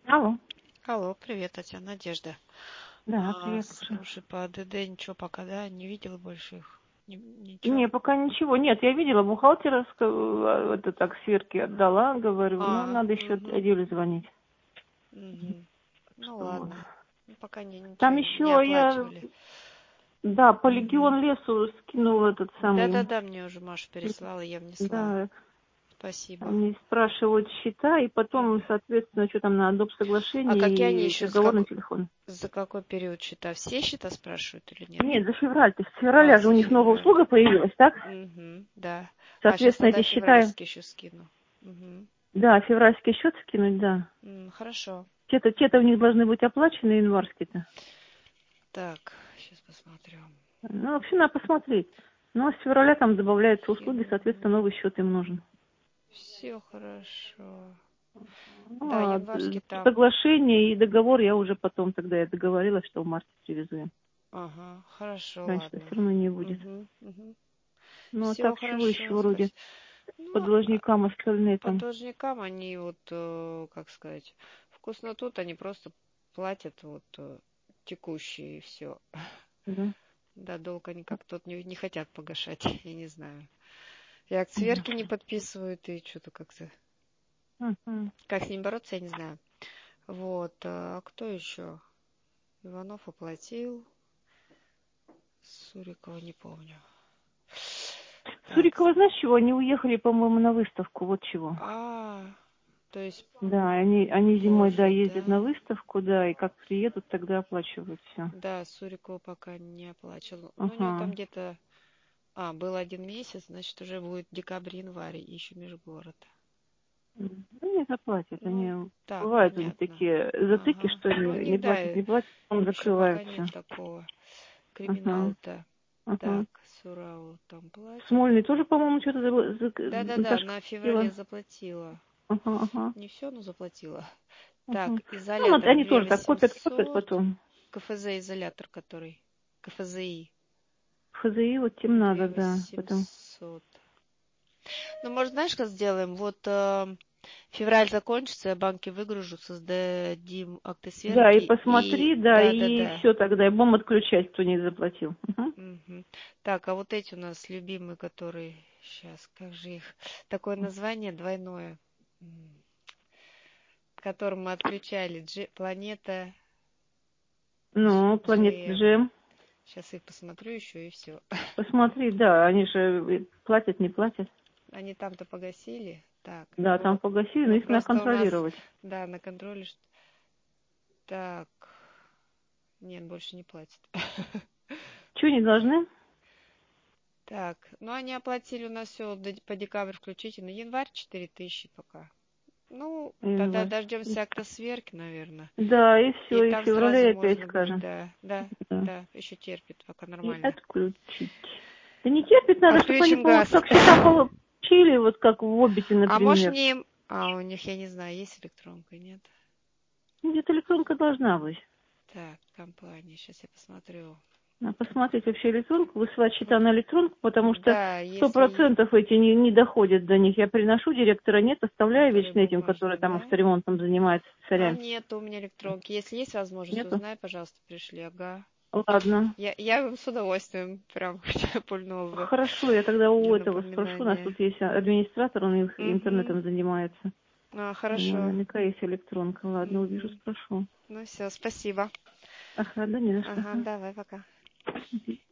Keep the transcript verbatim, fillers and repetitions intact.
Алло. Алло, привет, Татьяна, Надежда. Да, А, привет, слушаю. слушай, по ДД ничего пока, да, не видела больше их? Ни- Ничего? Не, пока ничего. Нет, я видела бухгалтера, ска- это так, сверки отдала, говорю, ну, А, надо еще угу, Юле звонить. угу. Ну Что вот. ладно. Ну, пока не, Там ничего не еще я, оплачивали. да, по Угу. Легион лесу скинул этот самый, Да-да-да, мне уже Маша переслала, я внесла. да, Спасибо. они спрашивают счета, и потом, Мгм. соответственно, что там на доп. А какие они Соглашение и еще, с договор на как... телефон. за какой период счета? Все счета спрашивают или нет? Нет, за февраль, то есть с А, февраля же у за них новая февраль. услуга появилась, так? Угу, да. А, сейчас Соответственно, тогда эти счета, февральский еще скину. Угу. да, февральский счет скинуть, да. Хорошо. Те-то, те-то у них должны быть оплачены, январские-то. Так, сейчас посмотрю. Ну, вообще надо посмотреть. Ну, а с февраля там добавляются услуги, соответственно, Кину. новый счет им нужен. Все хорошо. Ну, Да, а д- январский там. соглашение и договор я уже потом тогда я договорилась, что в марте привезу им. Ага, хорошо, Раньше-то ладно. все равно не будет. Угу, угу. Ну, а Все так чего еще хорошо, вроде спасибо. по Ну, а должникам остальные по там? должникам они вот, э, как сказать, вкусно тут они просто платят вот э, текущие и все. Да. Да, долг они как тут не, не хотят погашать, я не знаю. И Мгм. акцверки не подписывают, и что-то как-то. Мгм. Как с ним бороться, я не знаю. Вот, а кто еще? Иванов оплатил. Сурикова не помню. Так, Сурикова, знаешь чего? Они уехали, по-моему, на выставку, вот чего. а, то есть Да, они, они зимой, да, позже, ездят на да? выставку, да, и как приедут, тогда оплачивают все. Да, Сурикова пока не оплачивал. Ну, у него там Ага. где-то, а, был один месяц, значит, уже будет декабрь-январь, и еще межгород. М. Ну, не заплатят. Ну, Они так, бывают у них понятно. такие затыки, Ага. что Ну, у ли, не них, да, платят, не платят, потом еще пока закрывают нет все. такого Ага, криминала-то. ага. Так, Сурау там платит. Смольный тоже, по-моему, что-то за- за- Да-да-да, Наташка на феврале хотела. заплатила. Ага, ага, Не все, но заплатила. ага. Так, Ну, вот изолятор они две тоже так копят, копят восемьсот. потом. КФЗ изолятор, который. КФЗИ ФЗИ вот тем две надо, да, потом. восемьсот. Ну, может, знаешь, как сделаем? Вот э, февраль закончится, я банки выгружу, создадим акты Да, и сверки и... посмотри, да, и Да-да-да. все тогда, и будем отключать, кто не заплатил. Угу. Мгм. Так, а вот эти у нас любимые, которые... Сейчас, как же их... Такое название двойное, м, которым мы отключали. Джи... Планета Дж... Ну, Планета джи эм. Джем. Сейчас их посмотрю еще и все. Посмотри, да, они же платят, не платят. Они там-то погасили. Так, Да, там вот. погасили, но Ну, их надо просто у нас, контролировать. да, на контроле... ш- Так, нет, больше не платят. Чего не должны? Так, ну они оплатили у нас все по декабрь включительно. Январь четыре тысячи пока. Ну, тогда Январь. дождемся акта сверки, наверное. Да, и И все, и в там сразу феврале опять можно будет, скажем. да, да, Да. да, еще терпит, пока И нормально. отключить. Да не терпит, надо, чтобы они Отключим по- газ. как счета получили, вот как в Обите, А может например. не... А, у них, я не знаю, есть электронка, нет? Ну, где-то электронка должна быть. Так, компания, сейчас я посмотрю. Надо посмотреть вообще электронку, высылать счета на электронку, потому что Да, сто если процентов эти не, не доходят до них. Я приношу, директора нет, оставляю который вечно этим, который бумажный, там да? авторемонтом занимается, А, царям. нет у меня электронки. Если есть возможность, Нету? узнай, пожалуйста, пришли. Ага. Ладно. Я, я с удовольствием прям пульнула бы Хорошо, я тогда у для этого спрошу. У нас напоминания. тут есть администратор, он их Угу. интернетом занимается. А, У него хорошо. наверняка есть электронка. Ладно, увижу, Угу. спрошу. Ну все, спасибо. Ага, да не за что. Ага, давай, пока. Ага.